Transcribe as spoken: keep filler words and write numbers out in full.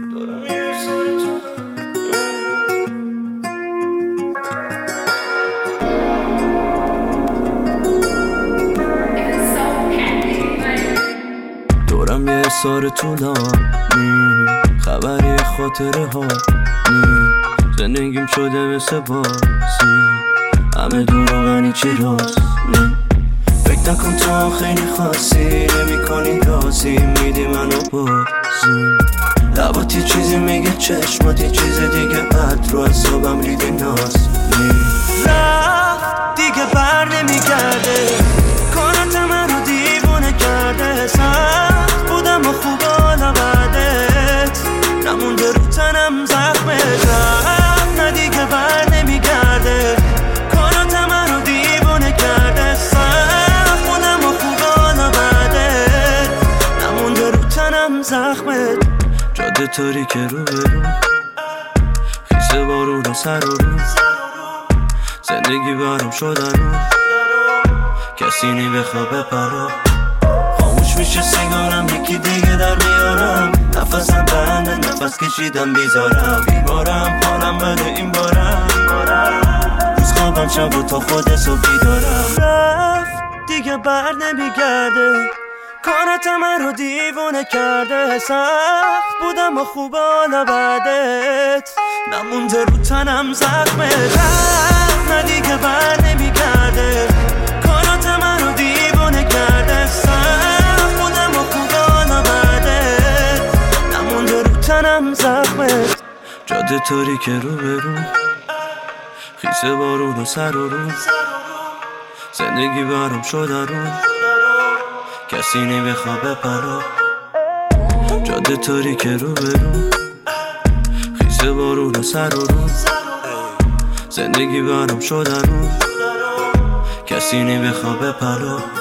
دورم یه سار طولانی، خبری خاطره ها زندگیم شده مثل بازی، همه دور و غنی چی راست نی. فکر نکن تو خیلی خاصی، نمی کنی رازی، میدی منو بازی. لباتی چیزی میگه، چشماتی چیز دیگه، عد رو حسابم ریدی ناز نی. رفت دیگه بر نمیگرده، کارت من رو دیوونه کرده. سخت بودم و خوب حالا بعدت نمونده رو تنم زخمت. رفت نه دیگه بر نمیگرده، کارت من رو دیوونه کرده. سخت بودم و خوب حالا بعدت نمونده رو تنم زخمت. جاده تاریک رو برو، خیزه بارون سر و رو، زندگی برام شده رو، کسی نی بخوابه پرا. خاموش میشه سیگارم، یکی دیگه در میارم. نفسم بنده، نفس کشیدم بیزارم. بیمارم حالم بده این بارم، روز خوابم شب و تا خود صبحی دارم. رفت دیگه بر نمیگرده، کارت من رو دیوونه کرده. سخت بودم و خوب حالا بعدت نمونده رو تنم زخمه. رفت نه دیگه بر نمیگرده، کارت من رو دیوونه کرده. سخت بودم و خوب حالا بعدت نمونده رو تنم زخمه. جاده تاریک رو برو، خیسه بارون و سر و رو، زندگی برام شده رو، کسی نی بخوابه پرا. جاده تاریک رو برو، خیزه بارون و سر و رو، زندگی برام شده رو، کسی نی بخوابه پرا.